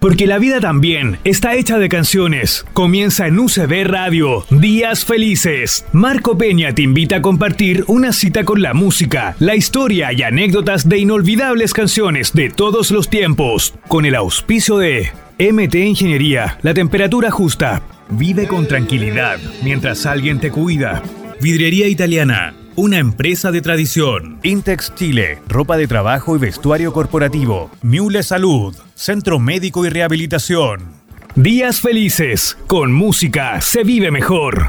porque la vida también está hecha de canciones. Comienza en UCB Radio, Días Felices. Marco Peña te invita a compartir una cita con la música, la historia y anécdotas de inolvidables canciones de todos los tiempos, con el auspicio de MT Ingeniería, la temperatura justa. Vive con tranquilidad mientras alguien te cuida. Vidriería Italiana, una empresa de tradición. Intex Chile, ropa de trabajo y vestuario corporativo. Miule Salud, centro médico y rehabilitación. Días Felices, con música se vive mejor.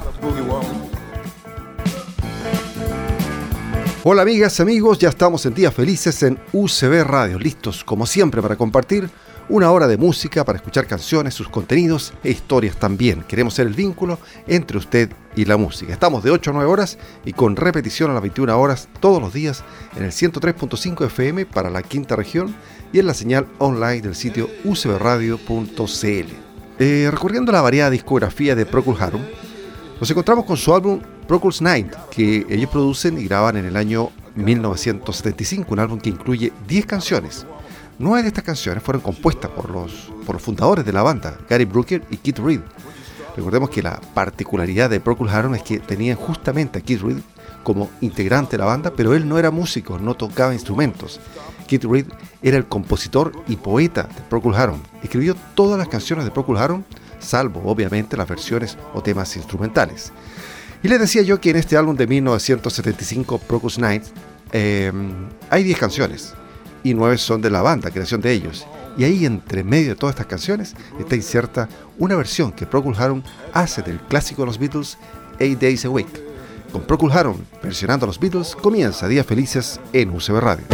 Hola amigas, amigos, ya estamos en Días Felices en UCB Radio, listos como siempre para compartir una hora de música, para escuchar canciones, sus contenidos e historias también. Queremos ser el vínculo entre usted y la música. Estamos de 8 a 9 horas y con repetición a las 21 horas todos los días en el 103.5 FM para la quinta región y en la señal online del sitio ucbradio.cl. Recorriendo la variada discografía de Procol Harum, nos encontramos con su álbum Procol's Night, que ellos producen y graban en el año 1975, un álbum que incluye 10 canciones. 9 de estas canciones fueron compuestas por los fundadores de la banda, Gary Brooker y Keith Reid. Recordemos que la particularidad de Procol Harum es que tenían justamente a Keith Reid como integrante de la banda, pero él no era músico, no tocaba instrumentos. Keith Reid era el compositor y poeta de Procol Harum. Escribió todas las canciones de Procol Harum, salvo obviamente las versiones o temas instrumentales. Y les decía yo que en este álbum de 1975, Procol's Night, hay 10 canciones. Y 9 son de la banda, creación de ellos. Y ahí, entre medio de todas estas canciones, está inserta una versión que Procol Harum hace del clásico de los Beatles, 8 Days a Week. Con Procol Harum versionando a los Beatles, comienza Días Felices en UCB Radio.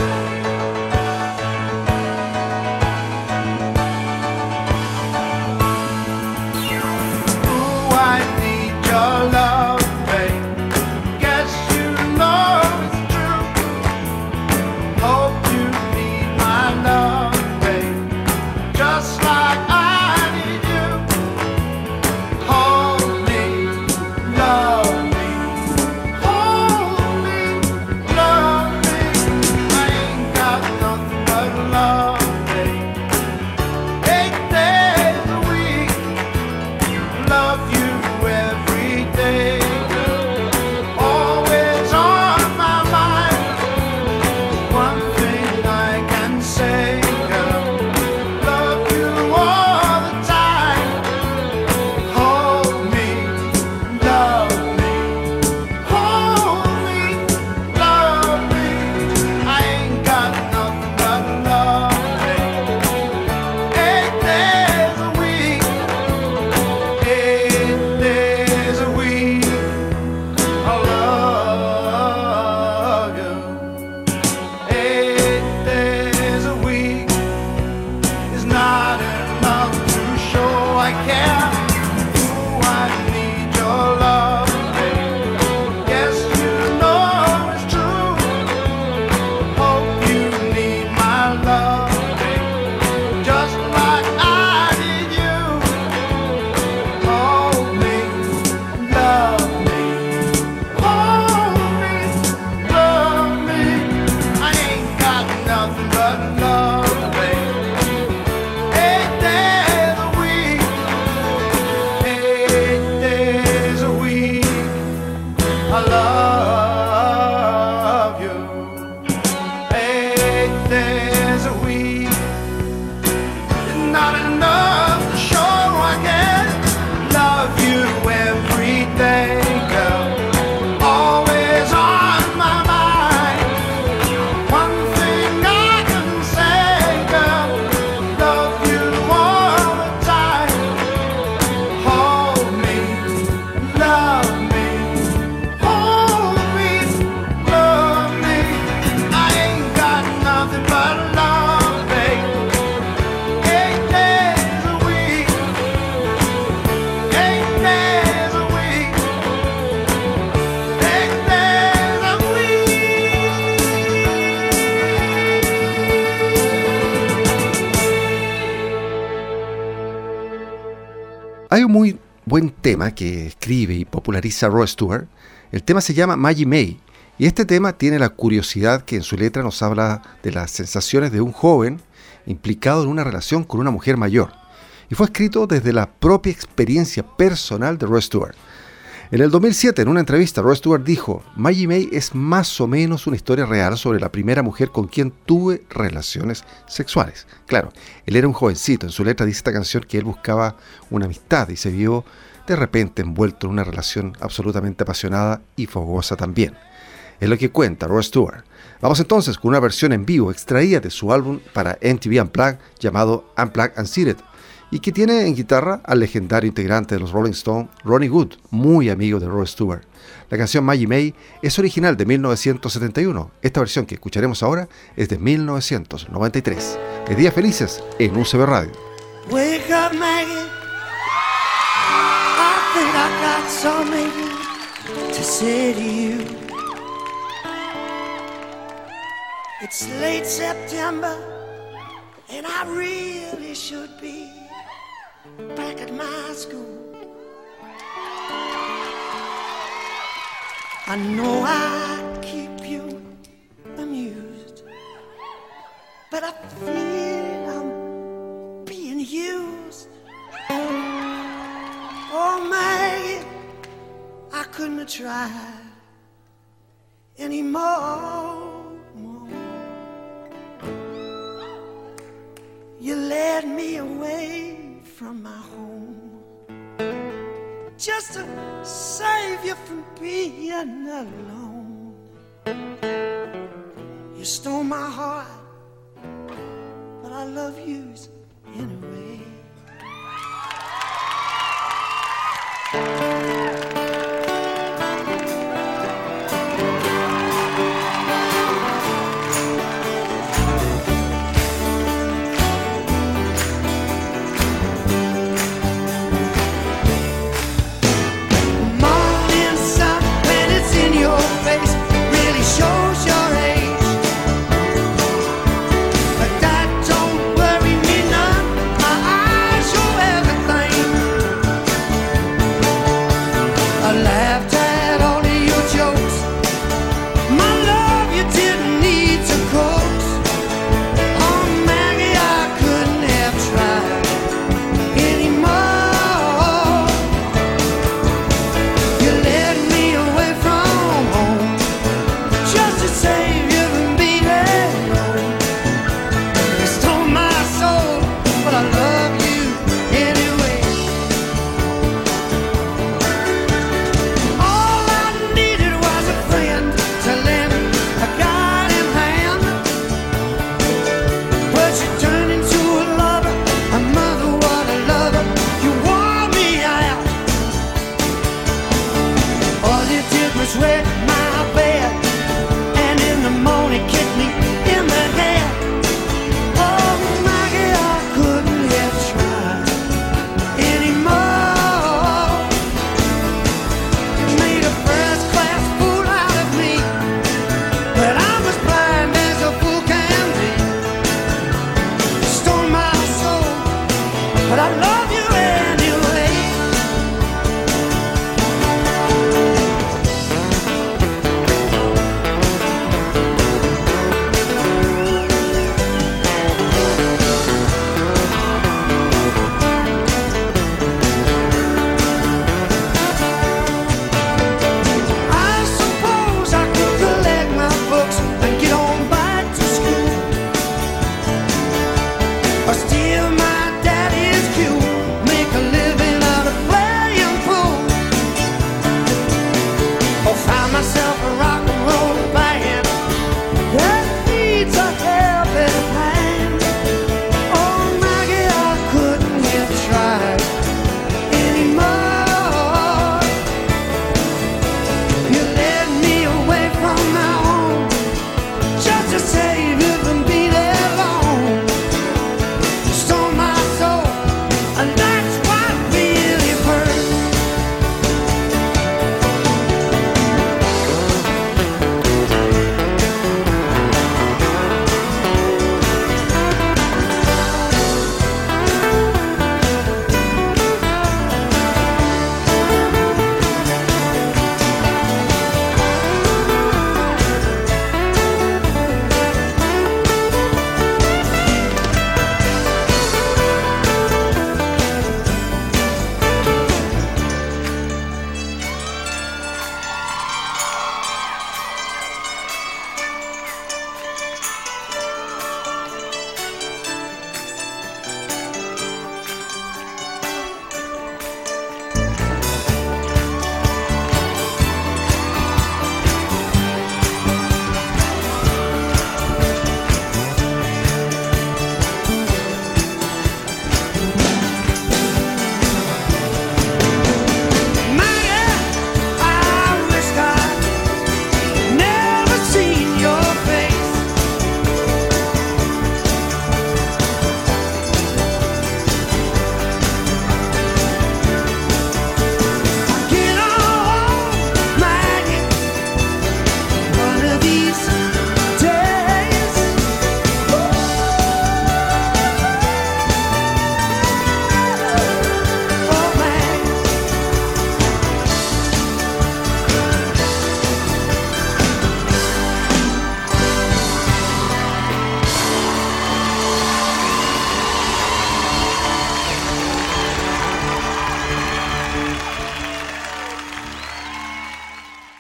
Hay un muy buen tema que escribe y populariza Rod Stewart. El tema se llama Maggie May. Y este tema tiene la curiosidad que en su letra nos habla de las sensaciones de un joven implicado en una relación con una mujer mayor. y fue escrito desde la propia experiencia personal de Rod Stewart. En el 2007, en una entrevista, Rod Stewart dijo: Maggie May es más o menos una historia real sobre la primera mujer con quien tuve relaciones sexuales. Claro, él era un jovencito. En su letra dice esta canción que él buscaba una amistad y se vio de repente envuelto en una relación absolutamente apasionada y fogosa también. Es lo que cuenta Rod Stewart. Vamos entonces con una versión en vivo extraída de su álbum para MTV Unplugged llamado Unplugged Unseated, y que tiene en guitarra al legendario integrante de los Rolling Stones, Ronnie Wood, muy amigo de Rod Stewart. La canción Maggie May es original de 1971. Esta versión que escucharemos ahora es de 1993. De Días Felices en UCB Radio. Wake up, Maggie. I think I got something to say to you. It's late September, and I really should be back at my school. I know I keep you amused, but I feel I'm being used. Oh, Maggie, I couldn't have tried anymore. You led me away from my home just to save you from being alone. You stole my heart, but I love you anyway. Or steal my daddy's cue.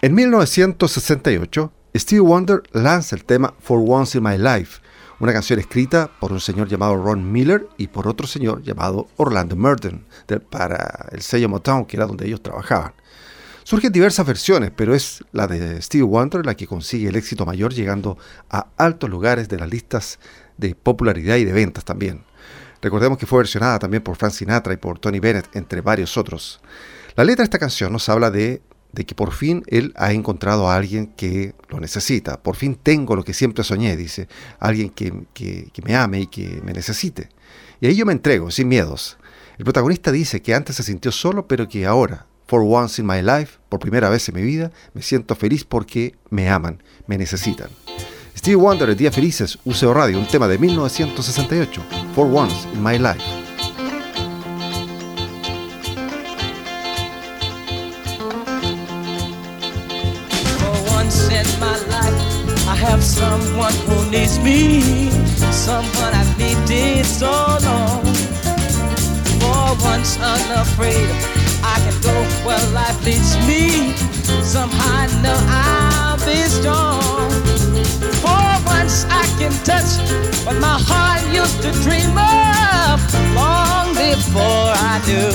En 1968, Stevie Wonder lanza el tema For Once in My Life, una canción escrita por un señor llamado Ron Miller y por otro señor llamado Orlando Murden, para el sello Motown, que era donde ellos trabajaban. Surgen diversas versiones, pero es la de Stevie Wonder la que consigue el éxito mayor, llegando a altos lugares de las listas de popularidad y de ventas también. Recordemos que fue versionada también por Frank Sinatra y por Tony Bennett, entre varios otros. La letra de esta canción nos habla de que por fin él ha encontrado a alguien que lo necesita. Por fin tengo lo que siempre soñé, dice. Alguien que me ame y que me necesite. Y ahí yo me entrego, sin miedos. El protagonista dice que antes se sintió solo, pero que ahora, for once in my life, por primera vez en mi vida, me siento feliz porque me aman, me necesitan. Stevie Wonder, Días Felices, UCO Radio, un tema de 1968, For Once in My Life. I have someone who needs me, someone I've needed so long. For once unafraid, I can go where life leads me. Somehow I know I'll be strong. For once I can touch what my heart used to dream of long before I knew.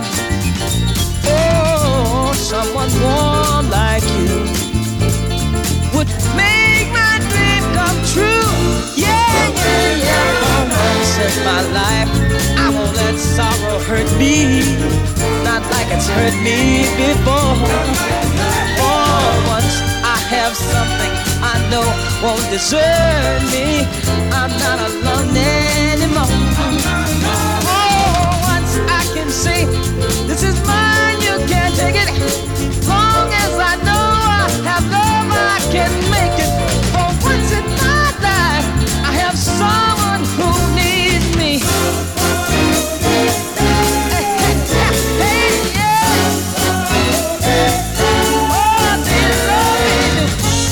Oh, someone warm like you would make my dream come true. Yeah, yeah, yeah. For once in my life, I won't let sorrow hurt me, not like it's hurt me before. For once I have something I know won't desert me. I'm not alone anymore. For once I can say, this is mine, you can't take it. Long as I know I have love, I can make it. For once in my life, I have someone who needs me. Hey, yeah. Oh, do you love me?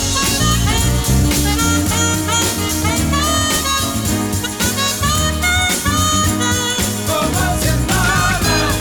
For once in my life.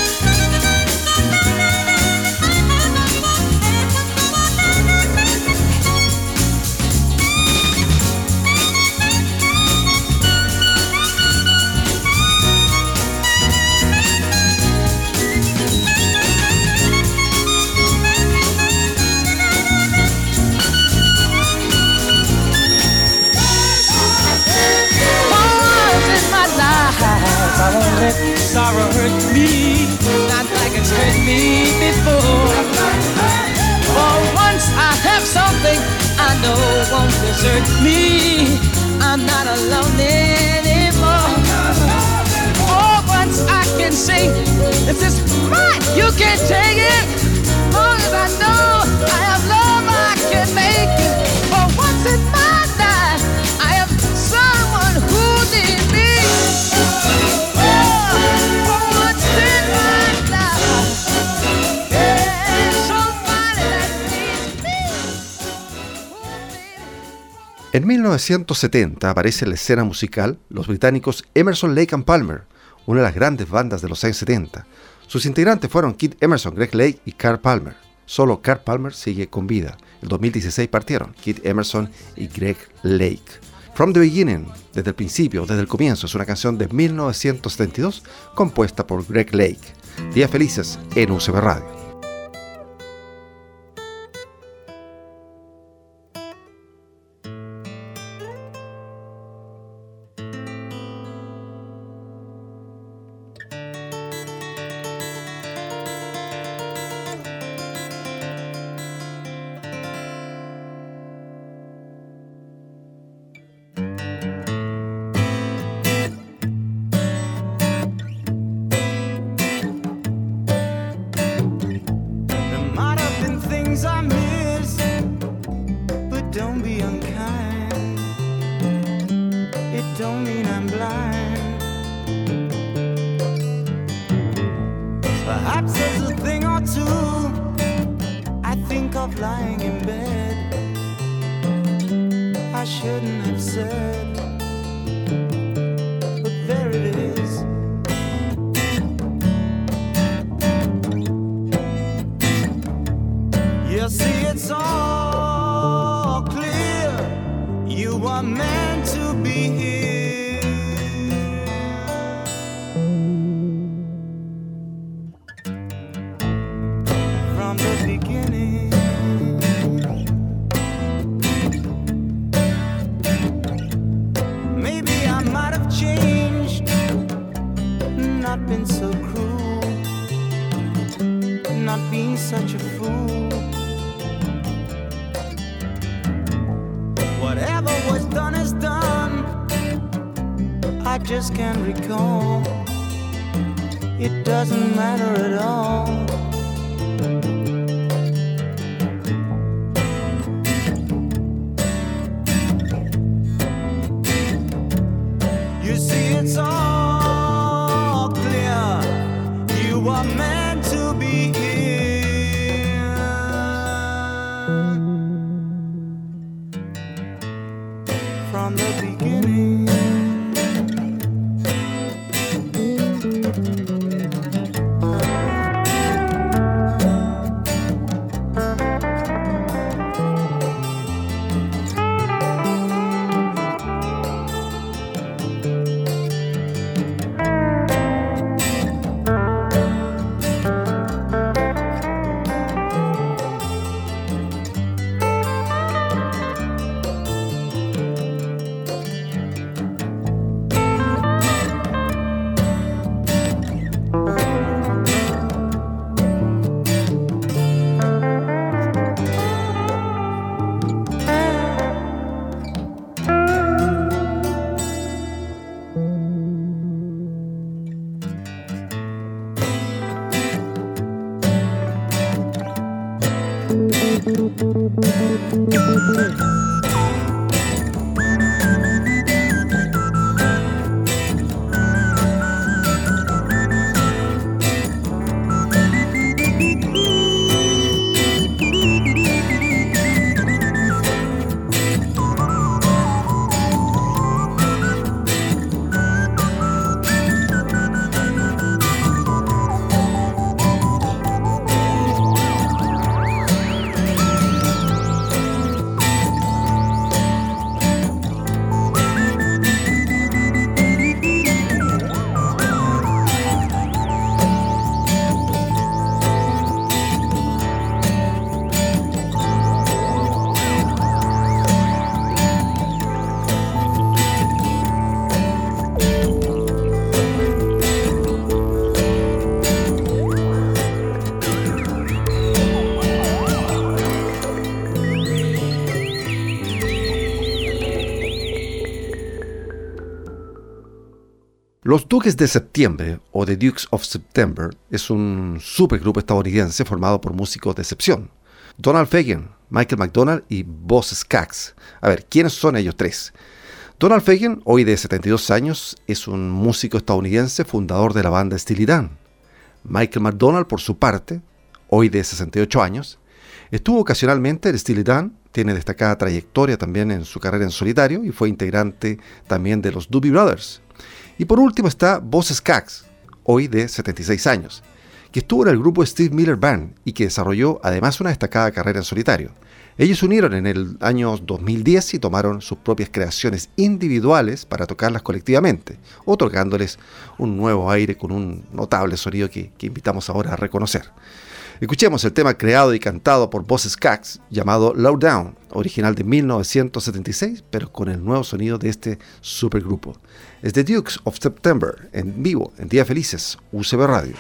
I won't let sorrow hurt me, not like it's hurt me before. For once I have something I know won't desert me. I'm not alone anymore. For once I can say, this is mine, you can't take it. Long as I know I have love, I can make it. For once in my life, I have someone who needs me. En 1970 aparece en la escena musical los británicos Emerson, Lake and Palmer, una de las grandes bandas de los años 70. Sus integrantes fueron Keith Emerson, Greg Lake y Carl Palmer. Solo Carl Palmer sigue con vida. En 2016 partieron Keith Emerson y Greg Lake. From the Beginning, desde el principio, desde el comienzo, es una canción de 1972 compuesta por Greg Lake. Días Felices en UCB Radio. You see, it's not been so cruel, not being such a fool. Whatever was done is done, I just can't recall. It doesn't matter at all. You see, it's all clear. You were meant to be here from the beginning. Los Duques de Septiembre, o The Dukes of September, es un supergrupo estadounidense formado por músicos de excepción. Donald Fagen, Michael McDonald y Boz Scaggs. A ver, ¿quiénes son ellos tres? Donald Fagen, hoy de 72 años, es un músico estadounidense fundador de la banda Steely Dan. Michael McDonald, por su parte, hoy de 68 años, estuvo ocasionalmente en Steely Dan, tiene destacada trayectoria también en su carrera en solitario y fue integrante también de los Doobie Brothers. Y por último está Boz Scaggs, hoy de 76 años, que estuvo en el grupo Steve Miller Band y que desarrolló además una destacada carrera en solitario. Ellos se unieron en el año 2010 y tomaron sus propias creaciones individuales para tocarlas colectivamente, otorgándoles un nuevo aire con un notable sonido que invitamos ahora a reconocer. Escuchemos el tema creado y cantado por Boz Scaggs llamado Low Down, original de 1976, pero con el nuevo sonido de este supergrupo. Es The Dukes of September, en vivo, en Días Felices, UCB Radio.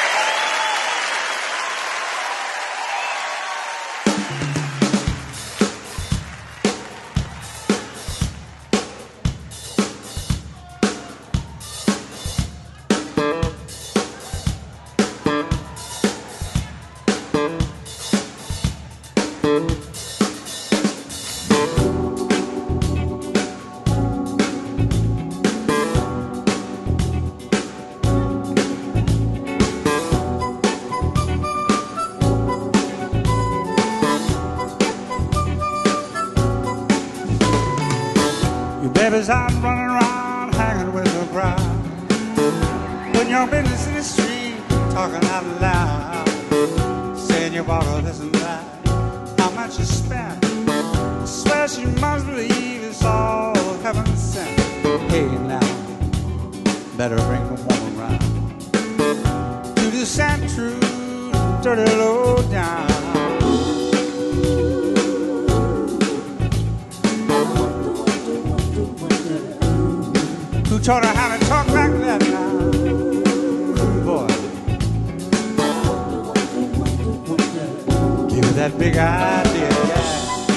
Babies out running around, hanging with the crowd, putting your business in the street, talking out loud, saying you bought all this and that, how much you spent. I swear she must believe it's all heaven sent. Hey now, better bring the woman round to the Santa True, dirty low down. Who taught her how to talk like that now? that big idea, yeah.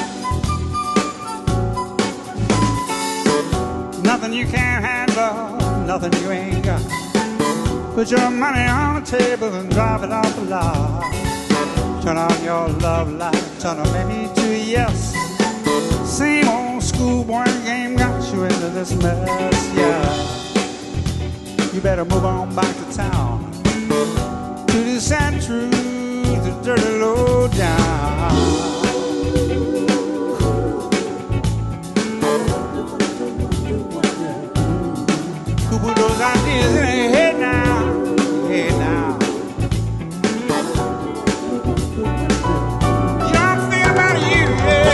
Nothing you can't handle, nothing you ain't got. Put your money on the table and drive it off the lot. Turn on your love light, turn them maybe to a yes. Same old schoolboy game got you into this mess, yeah. You better move on back to town, to the Santa Cruz, the dirty low down. Who put those ideas in their head now, head now? You don't think about you, yeah.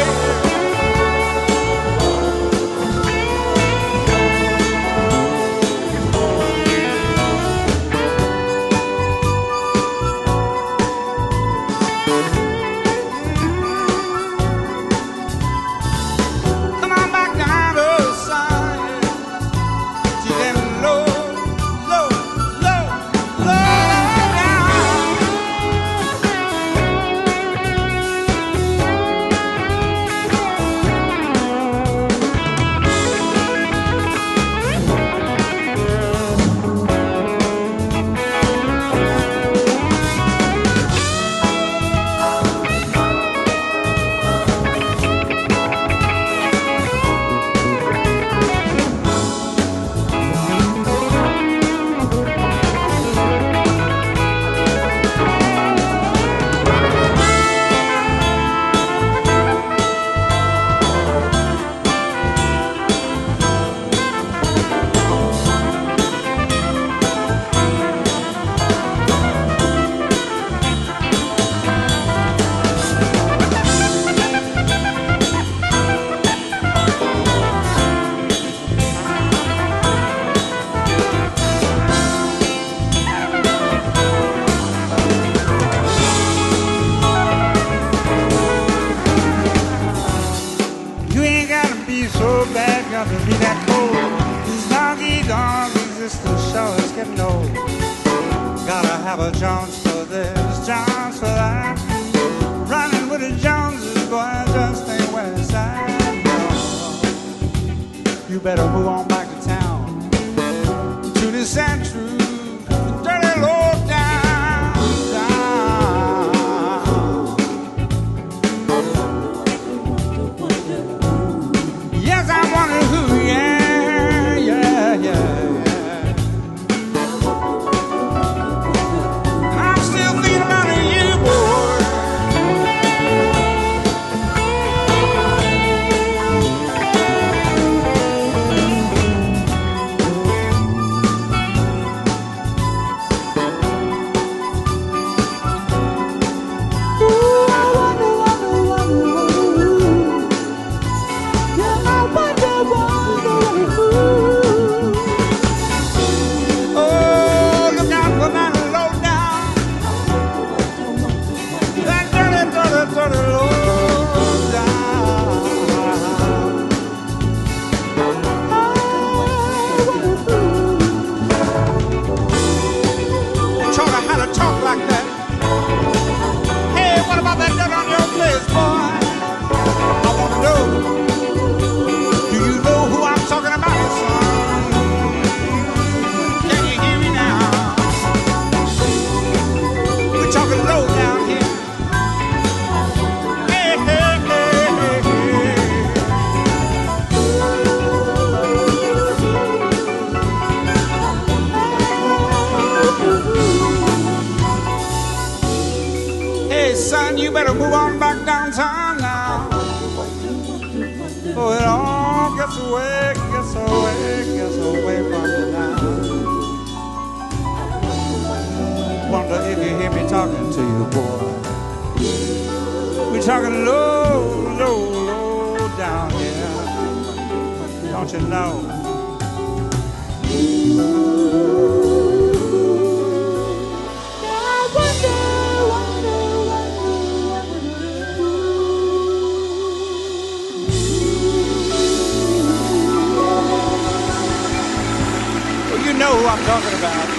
Know who I'm talking about.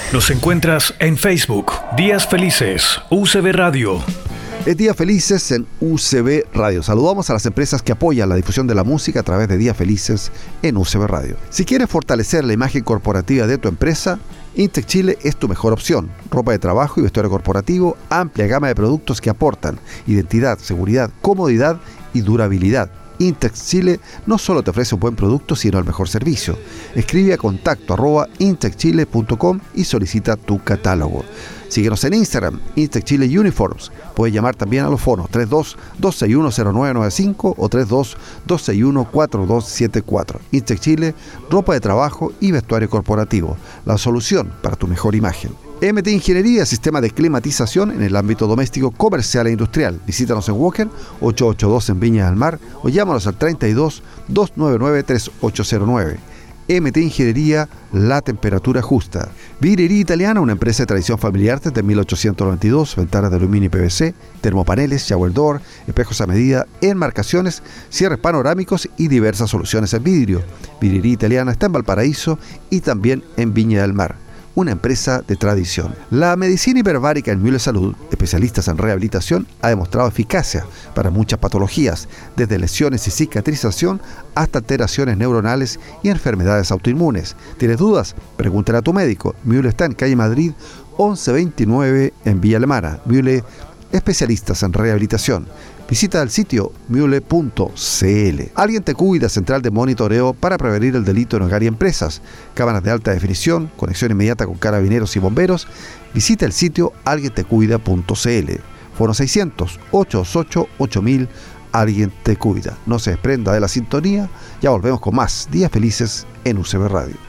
Nos encuentras en Facebook, Días Felices, UCB Radio. Es Días Felices en UCB Radio. Saludamos a las empresas que apoyan la difusión de la música a través de Días Felices en UCB Radio. Si quieres fortalecer la imagen corporativa de tu empresa, Intec Chile es tu mejor opción. Ropa de trabajo y vestuario corporativo, amplia gama de productos que aportan identidad, seguridad, comodidad y durabilidad. Intec Chile no solo te ofrece un buen producto, sino el mejor servicio. Escribe a contacto@intecchile.com y solicita tu catálogo. Síguenos en Instagram, Intec Chile Uniforms. Puedes llamar también a los fonos 32-261-0995 o 32-261-4274. Intec Chile, ropa de trabajo y vestuario corporativo. La solución para tu mejor imagen. MT Ingeniería, sistema de climatización en el ámbito doméstico, comercial e industrial. Visítanos en Walker 882 en Viña del Mar o llámanos al 32-299-3809. MT Ingeniería, la temperatura justa. Vidrería Italiana, una empresa de tradición familiar desde 1892, ventanas de aluminio y PVC, termopaneles, shower door, espejos a medida, enmarcaciones, cierres panorámicos y diversas soluciones en vidrio. Vidrería Italiana está en Valparaíso y también en Viña del Mar. Una empresa de tradición. La medicina hiperbárica en Müller Salud, especialistas en rehabilitación, ha demostrado eficacia para muchas patologías, desde lesiones y cicatrización hasta alteraciones neuronales y enfermedades autoinmunes. ¿Tienes dudas? Pregúntale a tu médico. Müller está en calle Madrid 1129 en Villa Alemana. Müller, especialistas en rehabilitación. Visita el sitio mule.cl. Alguien te cuida, central de monitoreo para prevenir el delito en hogar y empresas. Cámaras de alta definición, conexión inmediata con carabineros y bomberos. Visita el sitio alguientecuida.cl. Foro 600-828-8000. Alguien te cuida. No se desprenda de la sintonía. Ya volvemos con más Días Felices en UCB Radio.